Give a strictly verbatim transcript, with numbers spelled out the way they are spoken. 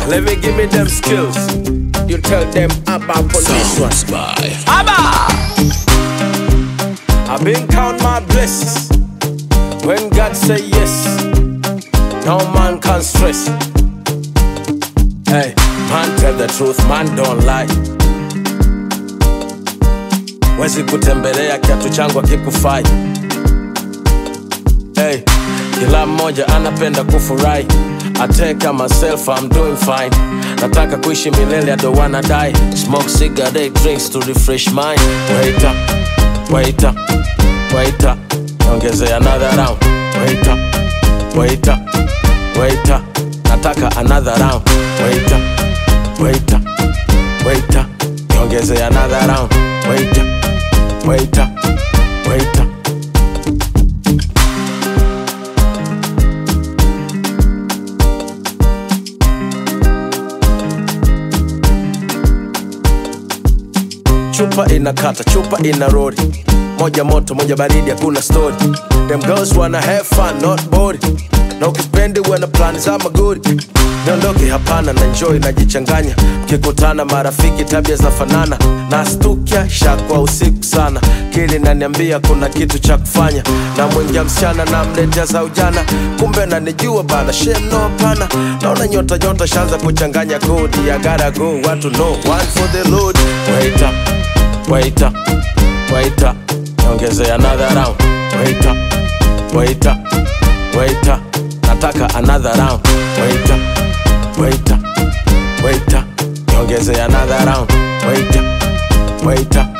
Let me give me them skills. You tell them about police one. Abba! I've been count my blessings. When God say yes, no man can stress. Hey, man tell the truth, man don't lie. Wezi kutembelea kiatu changu kikufai. Hey, kila mmoja anapenda kufurahi. I take care myself, I'm doing fine. Nataka kuishi milele, I don't wanna die. Smoke cigarette, drinks to refresh mind. Wait up, wait up, wait up. Ongeze another round. Wait up, wait up, wait up. Nataka another round. Wait up, wait up, wait up. Ongeze another round. Wait up, wait up, wait up. Chupa inakata, chupa inarori. Moja moto, moja baridi, hakuna story. Them girls wanna have fun, not bored. Na ukispendi wana plani za magori. Niondoke hapana, na enjoy najichanganya. Mkikutana marafiki tabia zinafanana. Nastukia shakwa usiku sana. Kili naniambia kuna kitu cha kufanya. Na mwingia msichana na mletea za ujana. Kumbe nanijua bana, shame no pana. Naona nyota nyota shanza kuchanganya kodi. I gotta go, want to know, one for the load. Wait up, wait up, wait up. Ongeze another round. Wait up, wait up, wait up. Nataka another round. Wait up, wait up, wait up. Ongeze another round. Wait up, wait up.